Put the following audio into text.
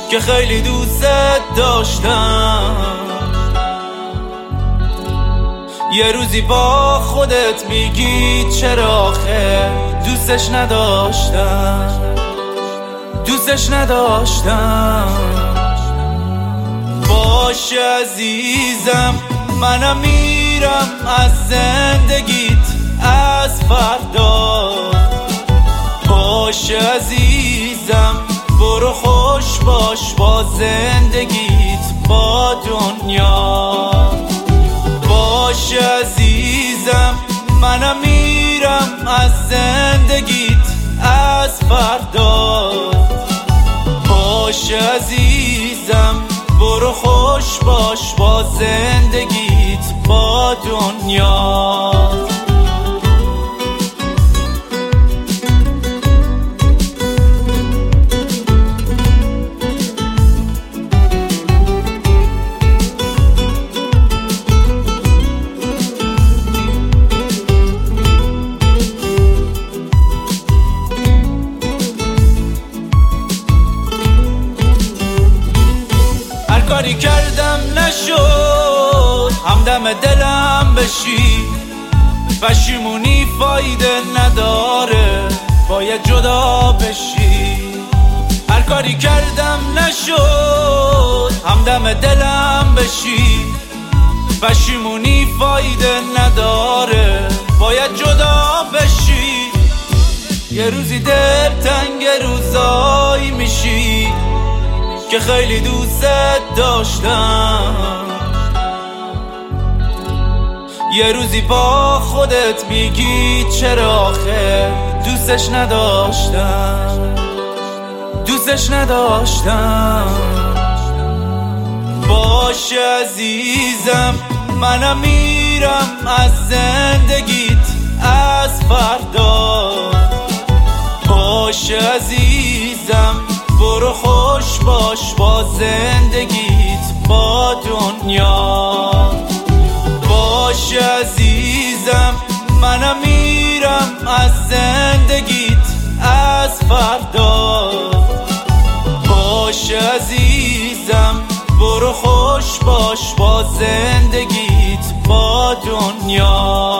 که خیلی دوست داشتم. یه روزی با خودت میگی چرا آخه دوستش نداشتم. باشه عزیزم، منم میرم از زندگیت از فردا. باشه عزیزم، برو خوش باش با زندگیت با دنیا. باشه عزیزم، منم میرم از زندگیت از فردا. باشه عزیزم، برو خوش باش با زندگیت با دنیا. کاری کردم نشد همدم دلم بشی، پشیمونی فایده نداره باید جدا بشی. هر کاری کردم نشد همدم دلم بشی، پشیمونی فایده نداره باید جدا بشی. یه روزی دلتنگ روزایی میشی که خیلی دوست داشتم. یه روزی با خودت میگی چرا آخه دوستش نداشتم. باشه عزیزم، منم میرم از زندگیت از فردا. باشه عزیزم، برو خوش باش با زندگیت با دنیا. باشه عزیزم، منم میرم از زندگیت از فردا. باشه عزیزم، برو خوش باش با زندگیت با دنیا.